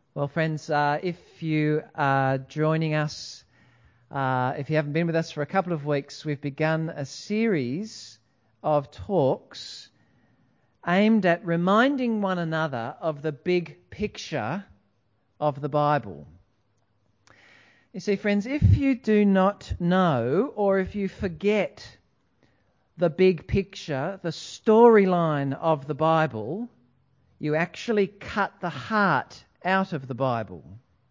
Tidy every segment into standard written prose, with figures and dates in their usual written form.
Well, friends, if you are joining us, if you haven't been with us for a couple of weeks, we've begun a series of talks aimed at reminding one another of the big picture of the Bible. You see, friends, if you do not know or if you forget the big picture, the storyline of the Bible, you actually cut the heart out of the Bible.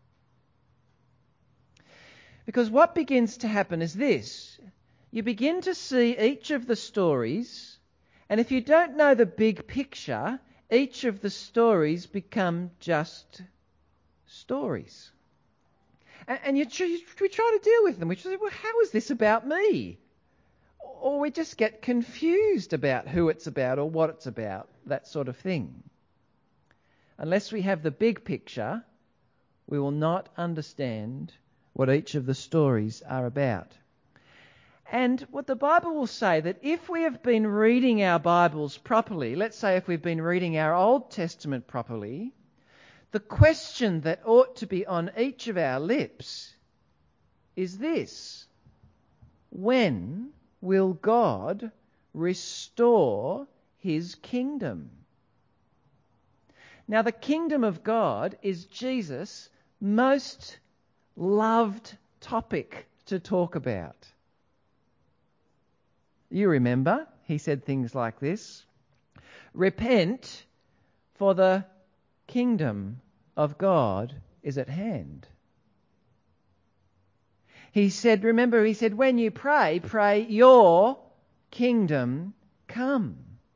Because what begins to happen is this. You begin to see each of the stories, and if you don't know the big picture, each of the stories become just stories. And we try to deal with them. We say, well, how is this about me? Or we just get confused about who it's about or what it's about, that sort of thing. Unless we have the big picture, we will not understand what each of the stories are about. And what the Bible will say, that if we have been reading our Bibles properly, let's say if we've been reading our Old Testament properly, the question that ought to be on each of our lips is this: when will God restore his kingdom? Now, the kingdom of God is Jesus' most loved topic to talk about. You remember, he said things like this: repent, for the kingdom of God is at hand. He said, when you pray, pray, your kingdom come.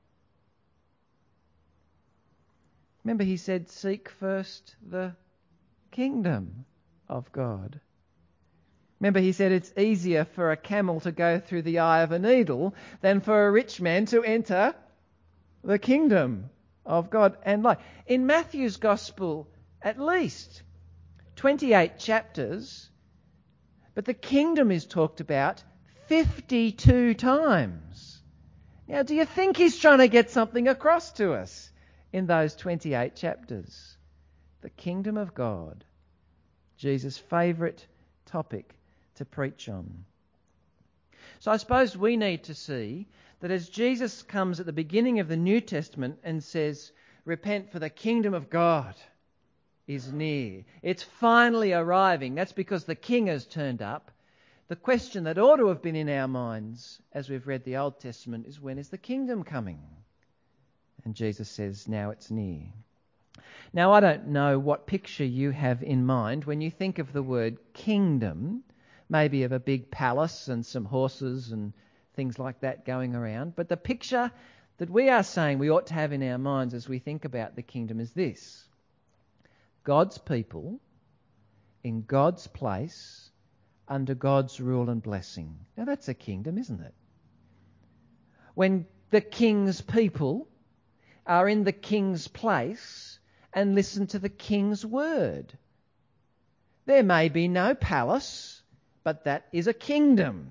Remember, he said, seek first the kingdom of God. Remember, he said it's easier for a camel to go through the eye of a needle than for a rich man to enter the kingdom of God and life. In Matthew's Gospel, at least 28 chapters, but the kingdom is talked about 52 times. Now, do you think he's trying to get something across to us in those 28 chapters? The kingdom of God, Jesus' favourite topic to preach on. So I suppose we need to see that as Jesus comes at the beginning of the New Testament and says, repent, for the kingdom of God is near. It's finally arriving. That's because the king has turned up. The question that ought to have been in our minds as we've read the Old Testament is, when is the kingdom coming? And Jesus says, now it's near. Now, I don't know what picture you have in mind when you think of the word kingdom, maybe of a big palace and some horses and things like that going around. But the picture that we are saying we ought to have in our minds as we think about the kingdom is this: God's people in God's place under God's rule and blessing. Now that's a kingdom, isn't it? When the king's people are in the king's place and listen to the king's word. There may be no palace, but that is a kingdom.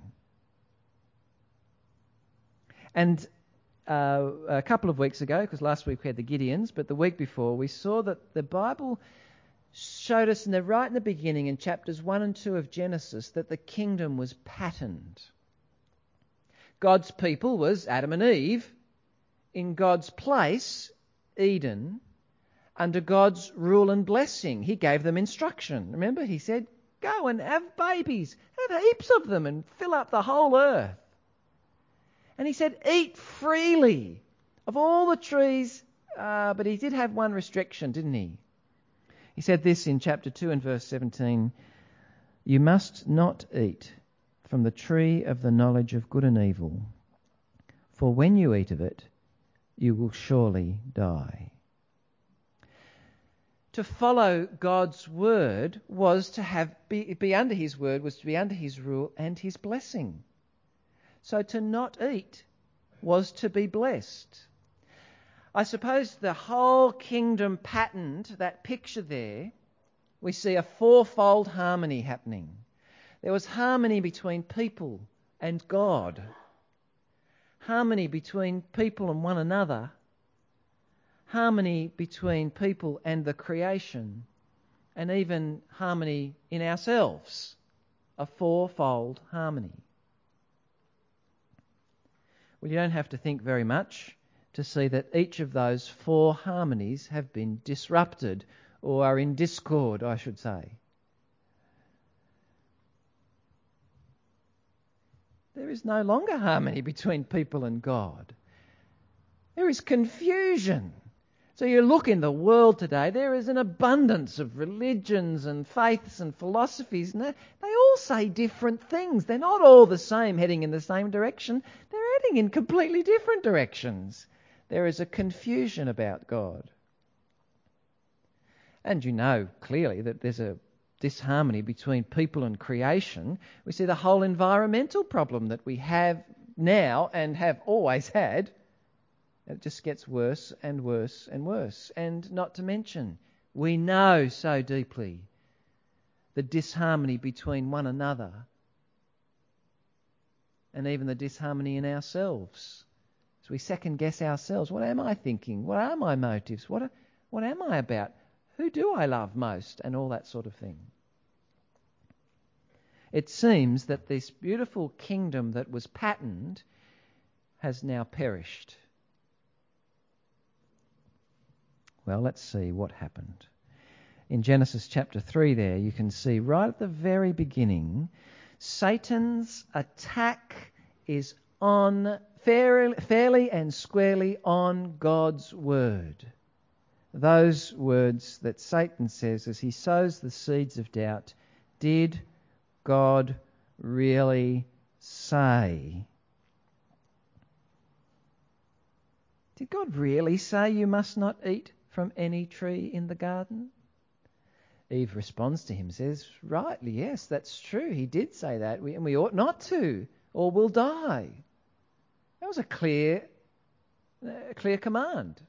And a couple of weeks ago, because last week we had the Gideons, but the week before we saw that the Bible showed us right in the beginning, in chapters 1 and 2 of Genesis, that the kingdom was patterned. God's people was Adam and Eve, in God's place, Eden, under God's rule and blessing. He gave them instruction. Remember, he said, go and have babies, have heaps of them and fill up the whole earth. And he said, eat freely of all the trees, but he did have one restriction, didn't he? He said this in chapter 2 and verse 17, you must not eat from the tree of the knowledge of good and evil, for when you eat of it, you will surely die. To follow God's word was to be under his word, was to be under his rule and his blessing. So to not eat was to be blessed. I suppose the whole kingdom patterned, that picture there, we see a fourfold harmony happening. There was harmony between people and God. Harmony between people and one another. Harmony between people and the creation. and even harmony in ourselves, a fourfold harmony. Well, you don't have to think very much to see that each of those four harmonies have been disrupted, or are in discord, I should say. There is no longer harmony between people and God. There is confusion. So you look in the world today, there is an abundance of religions and faiths and philosophies, and they all say different things. They're not all the same, heading in the same direction. They're heading in completely different directions. There is a confusion about God. And you know clearly that there's a disharmony between people and creation. We see the whole environmental problem that we have now and have always had. It just gets worse and worse and worse. And not to mention, we know so deeply the disharmony between one another and even the disharmony in ourselves. So we second guess ourselves. What am I thinking? What are my motives? What am I about? Who do I love most? And all that sort of thing. It seems that this beautiful kingdom that was patterned has now perished. Well, let's see what happened. In Genesis chapter 3 there, you can see right at the very beginning, Satan's attack is on fairly and squarely on God's word. Those words that Satan says as he sows the seeds of doubt, did God really say? Did God really say you must not eat from any tree in the garden? Eve responds to him, says, rightly, yes, that's true. He did say that, and we ought not to, or we'll die. That was a clear command.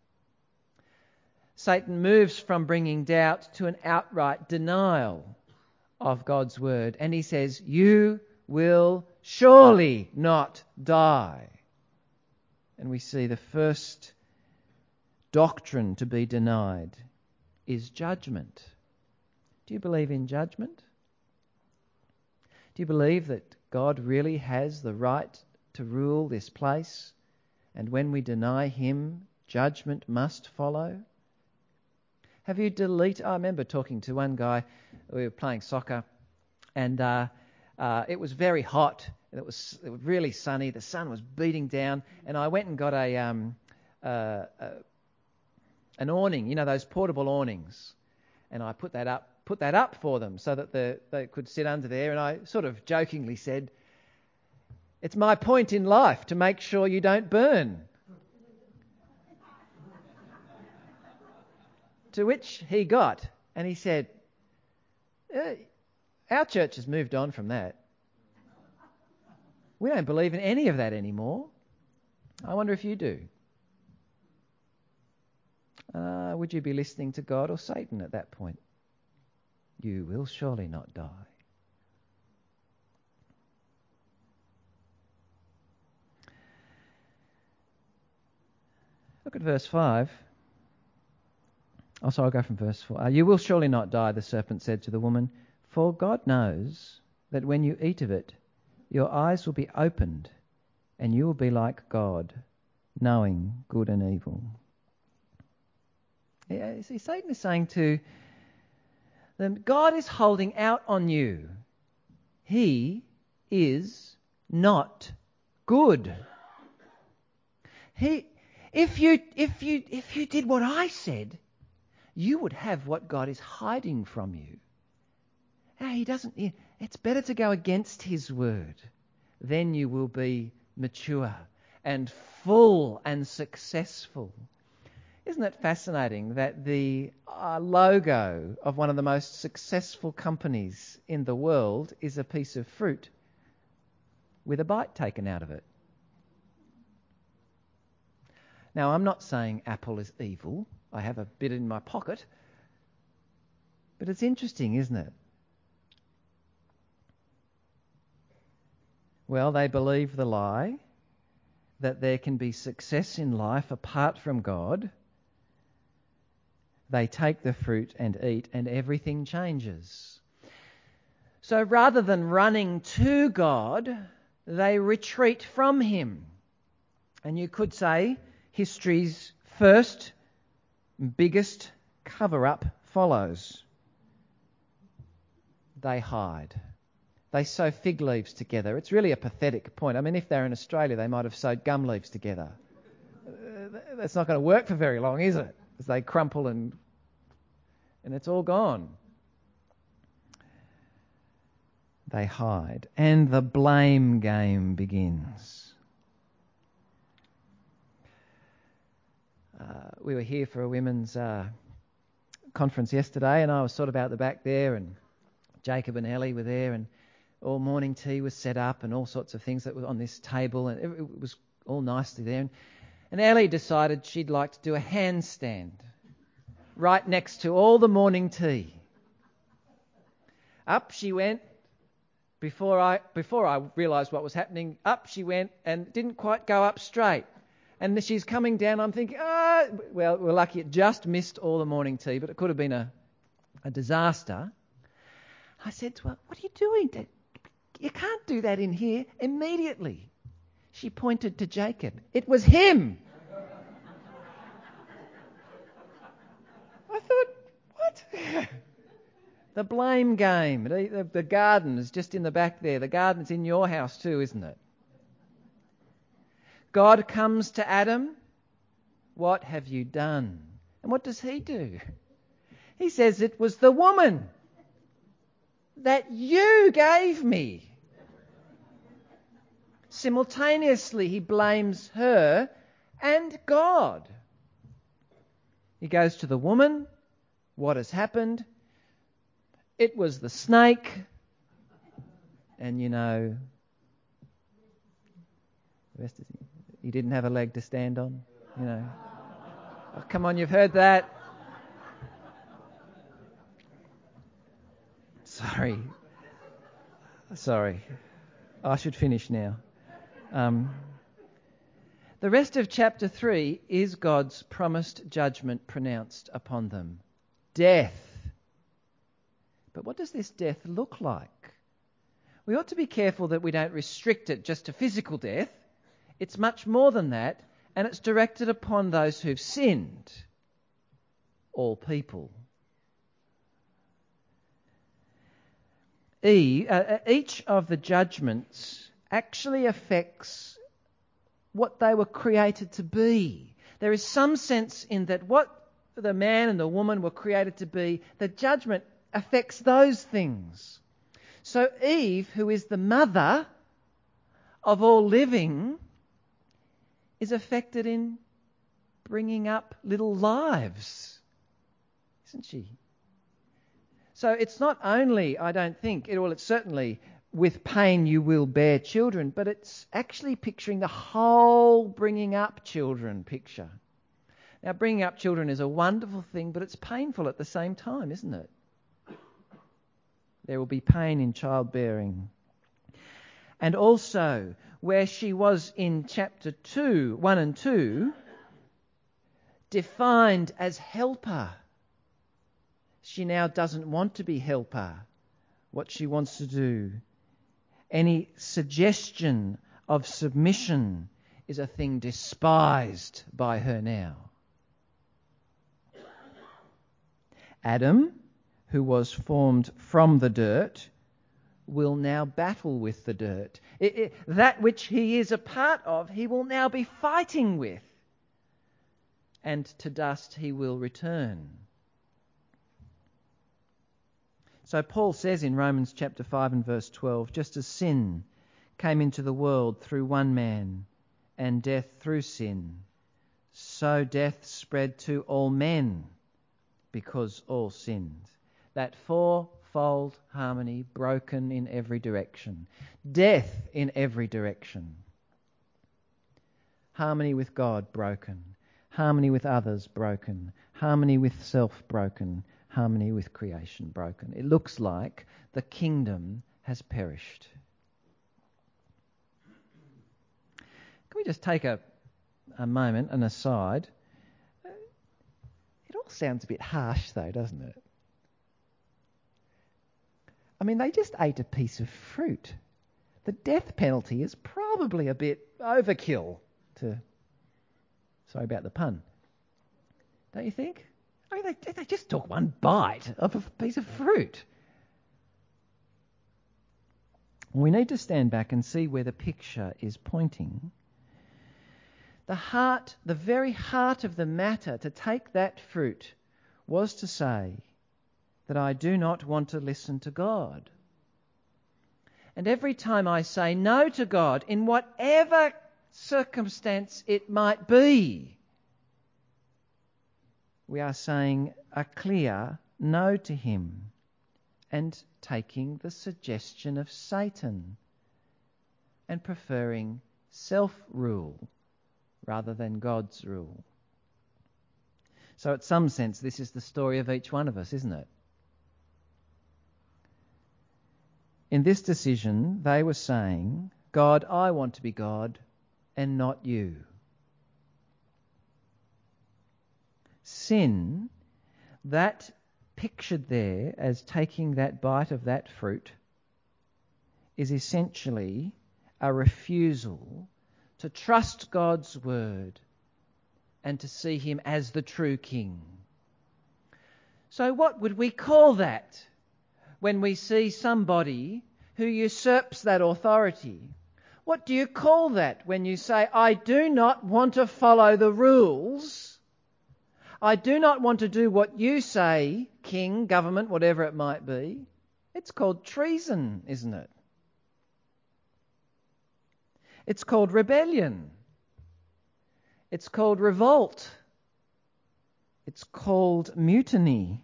Satan moves from bringing doubt to an outright denial of God's word, and he says, you will surely not die. And we see the first doctrine to be denied is judgment. Do you believe in judgment? Do you believe that God really has the right to rule this place, and when we deny him, judgment must follow? Have you I remember talking to one guy, we were playing soccer, and it was very hot, and it was really sunny, the sun was beating down, and I went and got an awning, you know, those portable awnings, and I put that up for them so that they could sit under there, and I sort of jokingly said, it's my point in life to make sure you don't burn. To which he got, and he said, our church has moved on from that. We don't believe in any of that anymore. I wonder if you do. Would you be listening to God or Satan at that point? You will surely not die. Look at verse 5. I'll go from verse 4. You will surely not die, the serpent said to the woman, for God knows that when you eat of it, your eyes will be opened, and you will be like God, knowing good and evil. Yeah, see, Satan is saying to them, God is holding out on you. He is not good. If you did what I said, you would have what God is hiding from you. He doesn't. It's better to go against his word. Then you will be mature and full and successful. Isn't it fascinating that the logo of one of the most successful companies in the world is a piece of fruit with a bite taken out of it? Now, I'm not saying Apple is evil. I have a bit in my pocket. But it's interesting, isn't it? Well, they believe the lie that there can be success in life apart from God. They take the fruit and eat, and everything changes. So rather than running to God, they retreat from him. And you could say history's first, biggest cover-up follows. They hide. They sew fig leaves together. It's really a pathetic point. I mean, if they're in Australia, they might have sewed gum leaves together. That's not going to work for very long, is it? As they crumple and it's all gone. They hide. And the blame game begins. We were here for a women's conference yesterday, and I was sort of out the back there, and Jacob and Ellie were there, and all morning tea was set up and all sorts of things that were on this table, and it was all nicely there. And Ellie decided she'd like to do a handstand right next to all the morning tea. Up she went. Before I realised what was happening, up she went and didn't quite go up straight. And she's coming down. I'm thinking, well, we're lucky it just missed all the morning tea, but it could have been a disaster. I said to her, "What are you doing? You can't do that in here." Immediately, she pointed to Jacob. It was him. I thought, what? The blame game. The garden is just in the back there. The garden's in your house too, isn't it? God comes to Adam. What have you done? And what does he do? He says, it was the woman that you gave me. Simultaneously, he blames her and God. He goes to the woman. What has happened? It was the snake. And you know, the rest is, he didn't have a leg to stand on. You know. Oh, come on, you've heard that. Sorry. I should finish now. The rest of chapter 3 is God's promised judgment pronounced upon them. Death. But what does this death look like? We ought to be careful that we don't restrict it just to physical death. It's much more than that, and it's directed upon those who've sinned. All people. Each of the judgments actually affects what they were created to be. There is some sense in that what the man and the woman were created to be, the judgment affects those things. So Eve, who is the mother of all living, is affected in bringing up little lives, isn't she? So it's not only, I don't think, it's certainly with pain you will bear children, but it's actually picturing the whole bringing up children picture. Now, bringing up children is a wonderful thing, but it's painful at the same time, isn't it? There will be pain in childbearing. And also, where she was in chapter 1 and 2, defined as helper, she now doesn't want to be helper. What she wants to do, any suggestion of submission is a thing despised by her now. Adam, who was formed from the dirt, will now battle with the dirt. That which he is a part of, he will now be fighting with. And to dust he will return. So Paul says in Romans chapter 5 and verse 12, just as sin came into the world through one man, and death through sin, so death spread to all men, because all sinned. That fourfold harmony broken in every direction. Death in every direction. Harmony with God broken. Harmony with others broken. Harmony with self broken. Harmony with creation broken. It looks like the kingdom has perished. Can we just take a moment, an aside? It sounds a bit harsh though, doesn't it? I mean, they just ate a piece of fruit. The death penalty is probably a bit overkill sorry about the pun. Don't you think? I mean, they just took one bite of a piece of fruit. We need to stand back and see where the picture is pointing. The very heart of the matter to take that fruit was to say that I do not want to listen to God. And every time I say no to God, in whatever circumstance it might be, we are saying a clear no to him and taking the suggestion of Satan and preferring self-rule rather than God's rule. So in some sense, this is the story of each one of us, isn't it? In this decision, they were saying, God, I want to be God and not you. Sin, that pictured there as taking that bite of that fruit, is essentially a refusal to trust God's word and to see him as the true king. So what would we call that when we see somebody who usurps that authority? What do you call that when you say, I do not want to follow the rules, I do not want to do what you say, king, government, whatever it might be? It's called treason, isn't it? It's called rebellion. It's called revolt. It's called mutiny.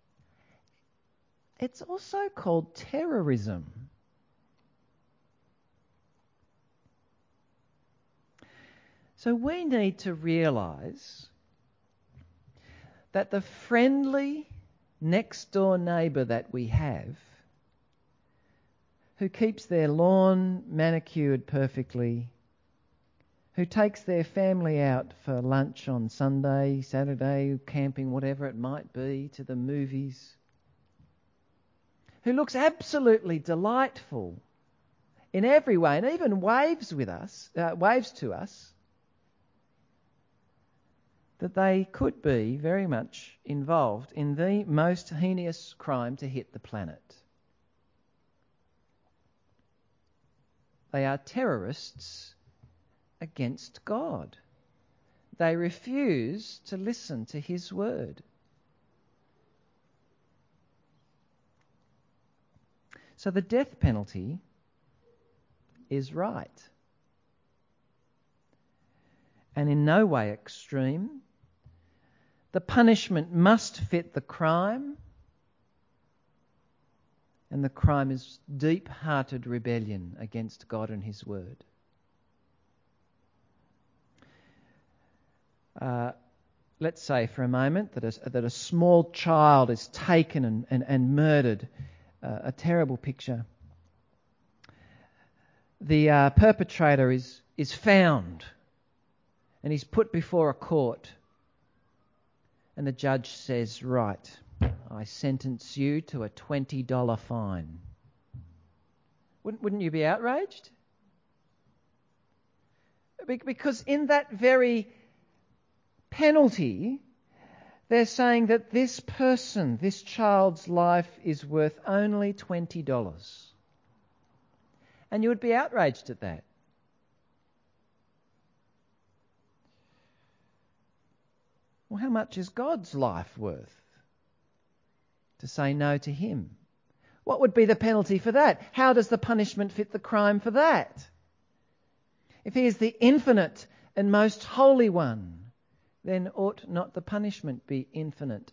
It's also called terrorism. So we need to realise that the friendly next door neighbour that we have, who keeps their lawn manicured perfectly, who takes their family out for lunch on Sunday, Saturday, camping, whatever it might be, to the movies, who looks absolutely delightful in every way and even waves to us, that they could be very much involved in the most heinous crime to hit the planet. They are terrorists against God. They refuse to listen to his word. So the death penalty is right, and in no way extreme. The punishment must fit the crime, and the crime is deep-hearted rebellion against God and his word. Let's say for a moment that a small child is taken and murdered. A terrible picture. The perpetrator is found and he's put before a court, and the judge says, right, I sentence you to a $20 fine. Wouldn't you be outraged? Because in that very penalty, they're saying that this person, this child's life is worth only $20. And you would be outraged at that. Well, how much is God's life worth to say no to him? What would be the penalty for that? How does the punishment fit the crime for that? If he is the infinite and most holy one, then ought not the punishment be infinite?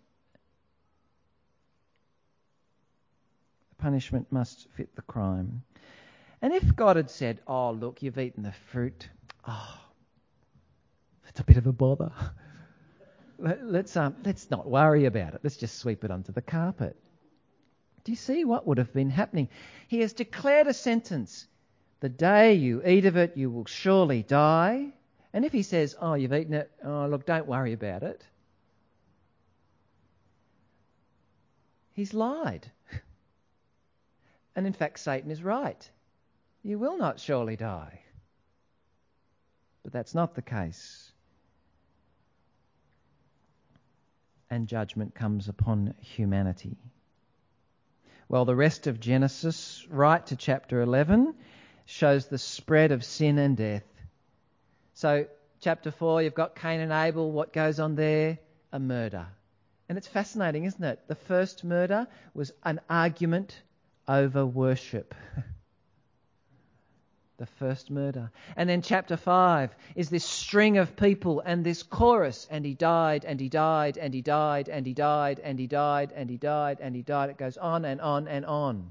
The punishment must fit the crime. And if God had said, oh, look, you've eaten the fruit. Oh, it's a bit of a bother. Let's not worry about it. Let's just sweep it onto the carpet. Do you see what would have been happening? He has declared a sentence. The day you eat of it, you will surely die. And if he says, oh, you've eaten it, oh, look, don't worry about it, He's lied. And in fact, Satan is right. You will not surely die. But that's not the case. And judgment comes upon humanity. Well, the rest of Genesis, right to chapter 11, shows the spread of sin and death. So, chapter 4, you've got Cain and Abel. What goes on there? A murder. And it's fascinating, isn't it? The first murder was an argument over worship. The first murder. And then chapter 5 is this string of people and this chorus. And he died, and he died, and he died, and he died, and he died, and he died, and he died. It goes on and on and on.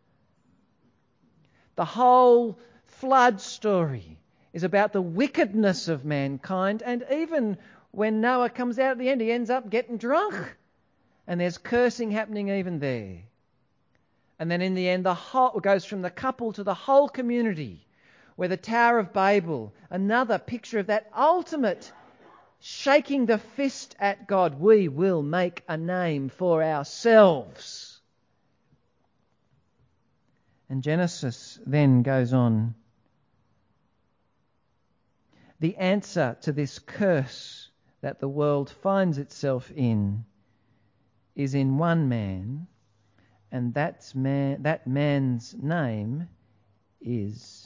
The whole flood story is about the wickedness of mankind. And even when Noah comes out at the end, he ends up getting drunk. And there's cursing happening even there. And then in the end, it goes from the couple to the whole community, where the Tower of Babel, another picture of that ultimate shaking the fist at God. We will make a name for ourselves. And Genesis then goes on. The answer to this curse that the world finds itself in is in one man, and that man's name is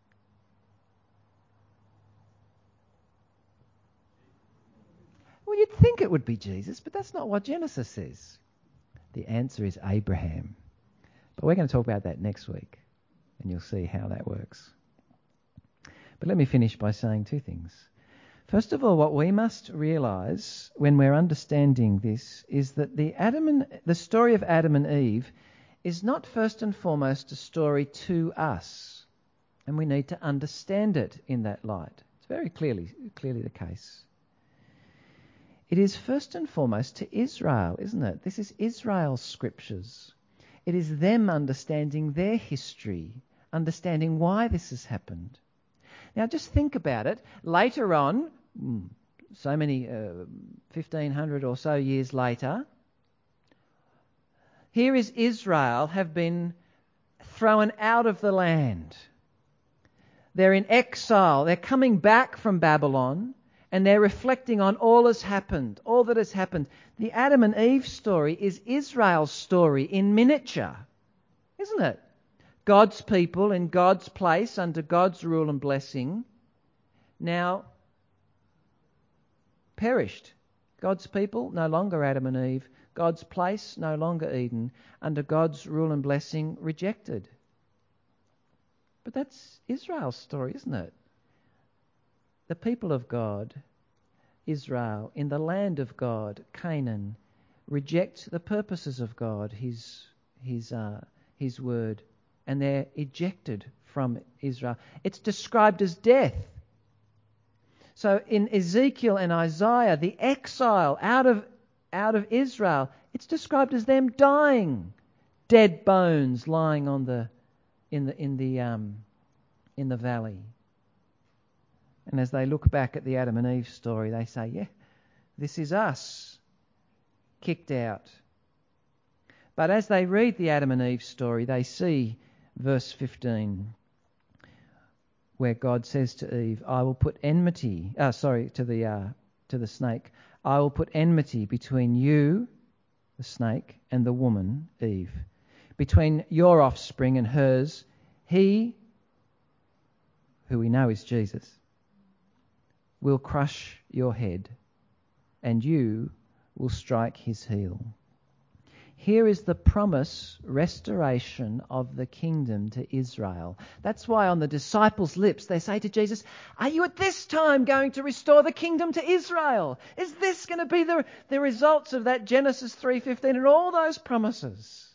well, you'd think it would be Jesus, but that's not what Genesis says. The answer is Abraham. But we're going to talk about that next week, and you'll see how that works. But let me finish by saying two things. First of all, what we must realise when we're understanding this is that the story of Adam and Eve is not first and foremost a story to us, and we need to understand it in that light. It's very clearly the case. It is first and foremost to Israel, isn't it? This is Israel's scriptures. It is them understanding their history, understanding why this has happened. Now just think about it. Later on, so many 1,500 or so years later, here is Israel have been thrown out of the land. They're in exile. They're coming back from Babylon, and they're reflecting on all that has happened. The Adam and Eve story is Israel's story in miniature, isn't it? God's people in God's place under God's rule and blessing now perished. God's people, no longer Adam and Eve. God's place, no longer Eden. Under God's rule and blessing, rejected. But that's Israel's story, isn't it? The people of God, Israel, in the land of God, Canaan, reject the purposes of God, His word, and they're ejected from Israel. It's described as death. So in Ezekiel and Isaiah, the exile out of Israel, it's described as them dying, dead bones lying on in the valley. And as they look back at the Adam and Eve story, they say, yeah, this is us, kicked out. But as they read the Adam and Eve story, they see verse 15, where God says to Eve, I will put enmity, to the snake, I will put enmity between you, the snake, and the woman, Eve, between your offspring and hers. He, who we know is Jesus, will crush your head, and you will strike his heel. Here is the promise, restoration of the kingdom to Israel. That's why on the disciples' lips they say to Jesus, are you at this time going to restore the kingdom to Israel? Is this going to be the results of that Genesis 3:15 and all those promises?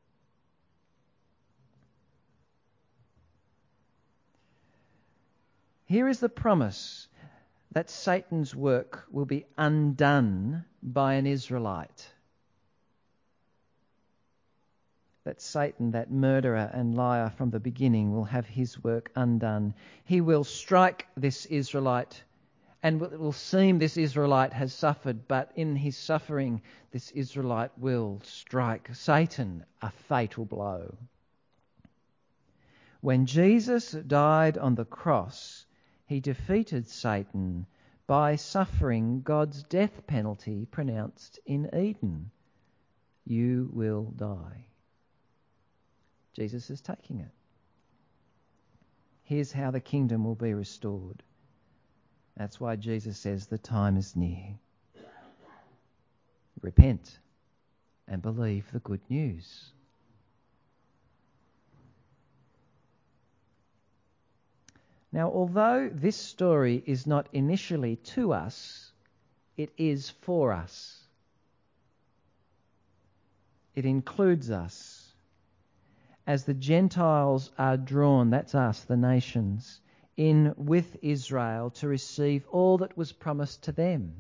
Here is the promise that Satan's work will be undone by an Israelite. That Satan, that murderer and liar from the beginning, will have his work undone. He will strike this Israelite And it will seem this Israelite has suffered, but in his suffering, this Israelite will strike Satan a fatal blow. When Jesus died on the cross, he defeated Satan by suffering God's death penalty pronounced in Eden. You will die. Jesus is taking it. Here's how the kingdom will be restored. That's why Jesus says the time is near. Repent and believe the good news. Now, although this story is not initially to us, it is for us. It includes us. As the Gentiles are drawn, that's us, the nations, in with Israel to receive all that was promised to them.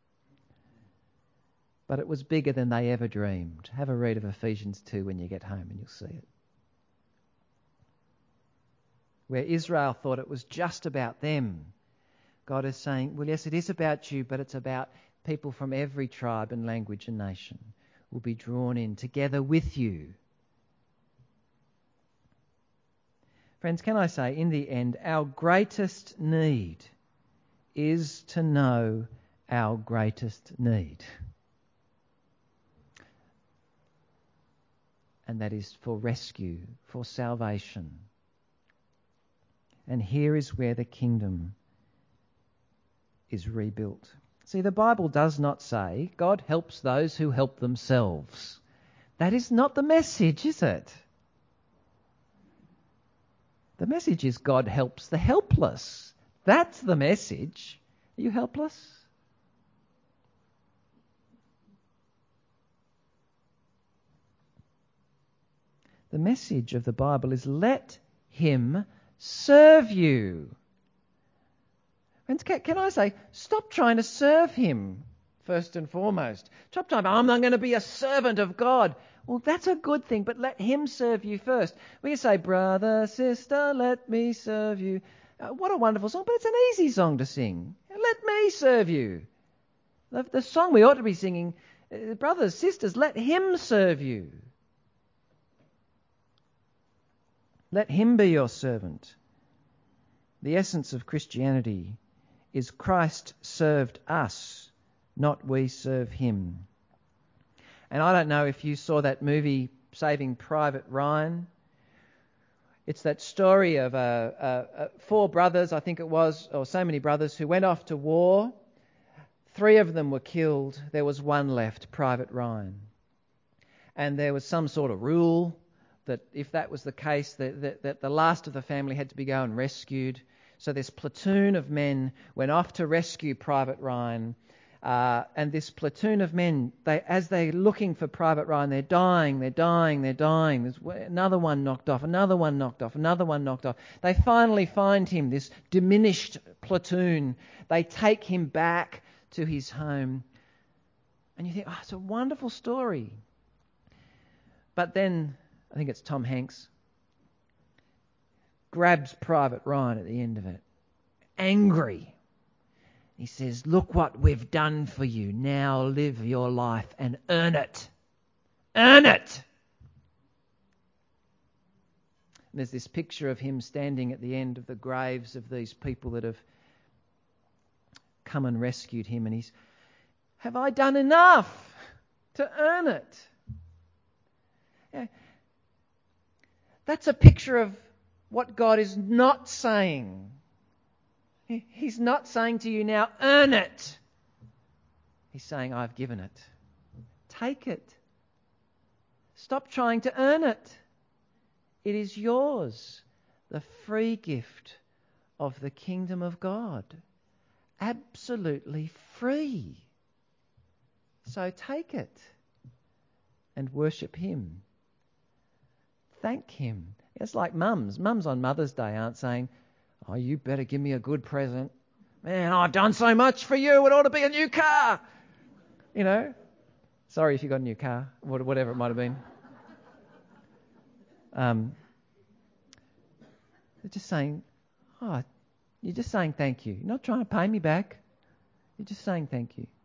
But it was bigger than they ever dreamed. Have a read of Ephesians 2 when you get home and you'll see it. Where Israel thought it was just about them, God is saying, well, yes, it is about you, but it's about people from every tribe and language and nation will be drawn in together with you. Friends, can I say, in the end, our greatest need is to know our greatest need. And that is for rescue, for salvation. And here is where the kingdom is rebuilt. See, the Bible does not say God helps those who help themselves. That is not the message, is it? The message is God helps the helpless. That's the message. Are you helpless? The message of the Bible is let him serve you. Friends, can I say, stop trying to serve him first and foremost. Stop trying, I'm not going to be a servant of God. Well, that's a good thing, but let him serve you first. We can say, brother, sister, let me serve you. What a wonderful song, but it's an easy song to sing. Let me serve you. The song we ought to be singing, brothers, sisters, let him serve you. Let him be your servant. The essence of Christianity is Christ served us, not we serve him. And I don't know if you saw that movie, Saving Private Ryan. It's that story of 4 brothers, I think it was, or so many brothers, who went off to war. 3 of them were killed. There was 1 left, Private Ryan. And there was some sort of rule that if that was the case, that the last of the family had to be go and rescued. So this platoon of men went off to rescue Private Ryan. And this platoon of men, as they're looking for Private Ryan, they're dying. There's another one knocked off, another one knocked off. They finally find him, this diminished platoon. They take him back to his home. And you think, oh, it's a wonderful story. But then, I think it's Tom Hanks, grabs Private Ryan at the end of it, angry. He says, look what we've done for you. Now live your life and earn it. Earn it! And there's this picture of him standing at the end of the graves of these people that have come and rescued him. And he's, have I done enough to earn it? Yeah. That's a picture of what God is not saying. He's not saying to you now, earn it. He's saying, I've given it. Take it. Stop trying to earn it. It is yours. The free gift of the kingdom of God. Absolutely free. So take it and worship him. Thank him. It's like mums. Mums on Mother's Day aren't saying, oh, you better give me a good present. Man, I've done so much for you. It ought to be a new car. You know. Sorry if you got a new car. Whatever it might have been. They're just saying, oh, you're just saying thank you. You're not trying to pay me back. You're just saying thank you.